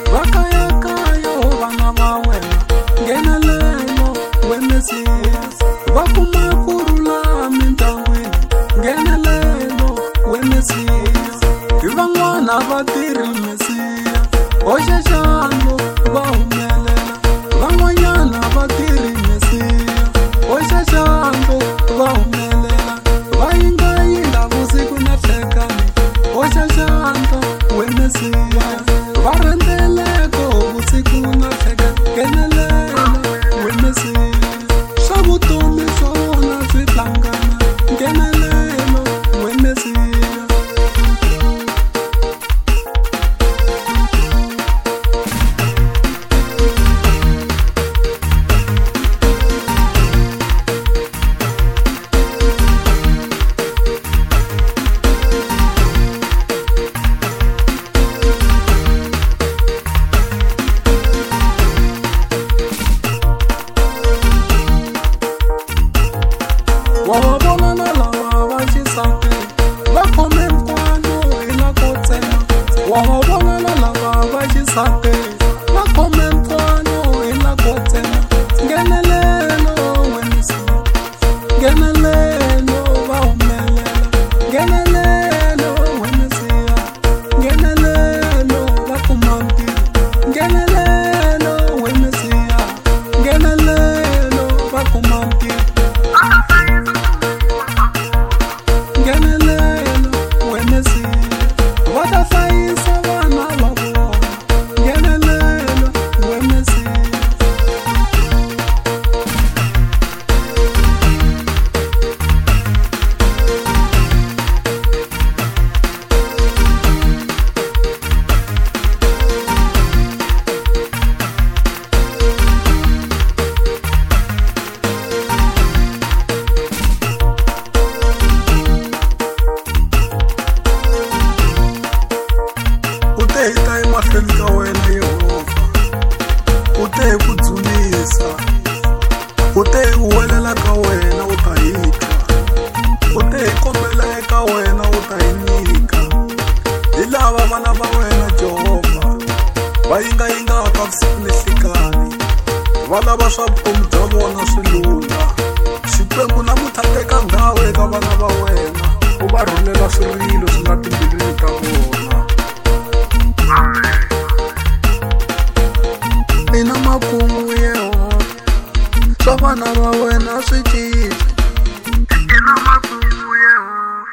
vakayakayo vana va wena nghenelelo we Mesiya va kuma kurhula mindyangwini nghenelelo we Mesiya hi van'wana va tirhi Mesiya hoxa xandla va humelela van'wanyana va tirhi Mesiya hoxa xandla va humelela va yingayinga vusiku na nhlekani hoxa xandla we Mesiya va rhendzeleko vusiku na nhlekani nghenelela we Mesiya swa vutomi swa vona swi hlangana nghenelelo we Mesiya wavona na lava va xisati va khome mfano hi la ko tsema wavona na lava va xisati va khome mfano hi la ko tsema nghenelelo we Mesiya nghenelelo va humelela nghenelelo we Mesiya nghenelelo va kuma ntirho nghenelelo we Mesiya nghenelelo va kuma ntirho nghenelelo we Mesiya va ta hlayisa vana va vona nghenelelo we Mesiya u te hi ta emahlweni ka wena Yehovha u te hi ku dzunisa u te hi huwelela ka wena u ta hi twa u te hi kombela eka wena u ta hi nyika hi lava vana va wena Jehovha va yingayingaka vusiku ni nhlekani va lava swa vutomi bya vona swi lula Xikwembu namuntlha teka ndhawu eka vana va wena u va rhwalela swirilo swi nga timbilwini ta vona ina makungu Yehovha swa vana va wena swi